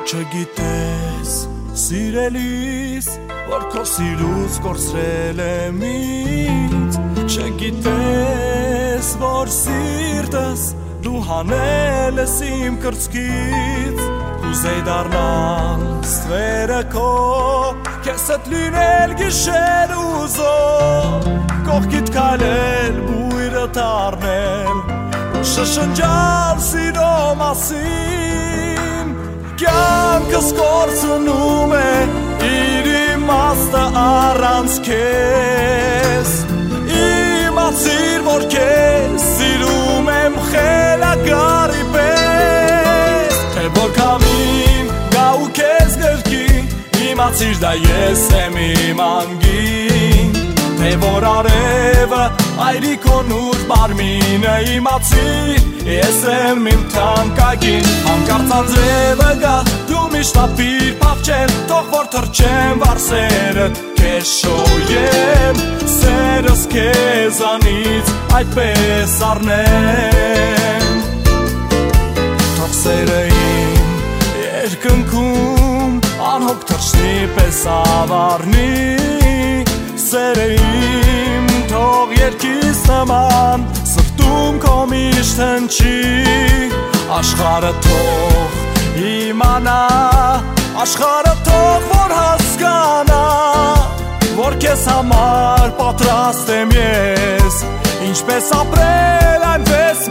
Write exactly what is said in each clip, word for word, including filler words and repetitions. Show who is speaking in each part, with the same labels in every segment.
Speaker 1: Չգիտես, սիրելիս, որ քո սիրուց կորցրել եմ ինձ Չգիտես, որ սիրտս դու հանել ես իմ կրծքից Կուզեի դառնալ ստվերը քո, քեզ հետ լինել գիշեր ու զոհ Կողքիդ քայլել, բույրդ առնել ու շշնջալ սիրո մասին Կյանքս կորցնում է իր իմաստը առանց քեզ Իմացիր, որ քեզ սիրում եմ խելագարի պես Թե որ կամին գա ու քեզ գրկի Իմացիր, դա ես եմ իմ անգին Թե որ արևը այրիկոն ուր մարմինը Իմացիր, ես եմ իմ թանկագին Հանկարծ անձրևը գա, դու միշտ ապիր պաղջեմ Թող որ թրջեմ վարսերդ, քեզ շոյեմ Սերս քեզանից այդպես առնեմ Թող սերը իմ երկնքում Անհոգ թրջնի պես ավարնի Սերը իմ թող երկիս նման Սրտում քո միշտ հնչի Աշխարհը թող իմանա Աշխարհը թող որ հասկանա Որ քեզ համար պատրաստ եմ ես Ինչպես ապրել այնպես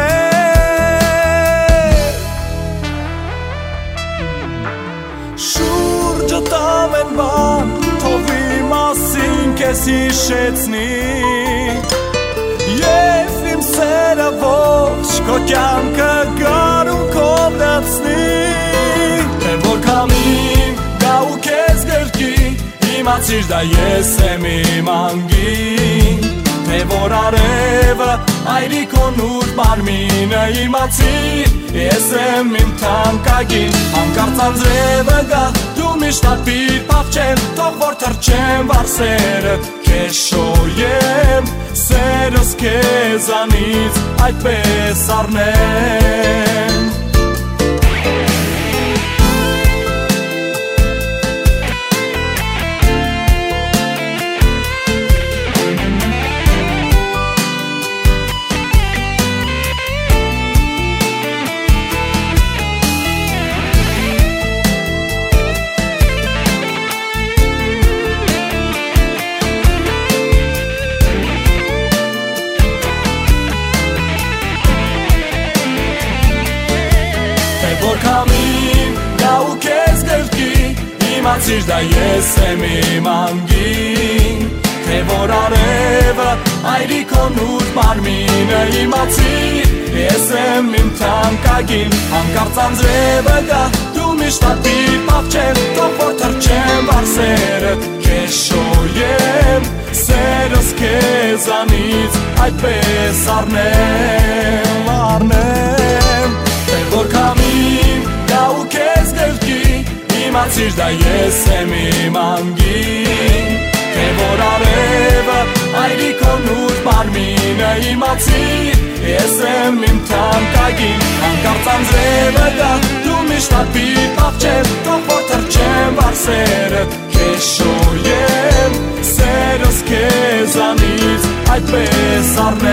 Speaker 1: մեռնել Շուրջը տավեն բան Թող իմասին քեզ հիշեցնի Ես իմ սերը ողջ Քո կյանքը գարունքով լցնի Թե որ կամին գա ու քեզ գրկի Իմացիր դա ես եմ իմ անգին Թե որ արևը այրիկոն ուր մարմինը Իմացիր ես եմ իմ թանկագին Հանկարծ անձրևը գա դու միշտ ապիր պաղջեմ Թող որ թրջեմ վարսերդ քեզ շոյեմ Սերս քեզանից այդպես առնեմ Որ կամին գա ու քեզ գրկի Իմացիր դա ես եմ իմ անգին Թե որ արևը այրիկոն ուր մարմինը Իմացիր ես եմ իմ թանկագին Հանկարծ անձրևը գա դու միշտ ապիր պաղջեմ Թող որ թրջեմ վարսերդ քեզ շոյեմ Սերս քեզանից այդպես առնեմ Առնեմ Թե որ կամին գա ու քեզ գրկի Իմացիր դա ես եմ իմ անգին Թե որ արևը այրիկոն ուր մարմինը Իմացիր ես եմ իմ թանկագին Հանկարծ անձրևը գա դու միշտ ապիր պաղջեմ Թող որ թրջեմ վարսերդ քեզ շոյեմ Սերս քեզանից այդպես առնեմ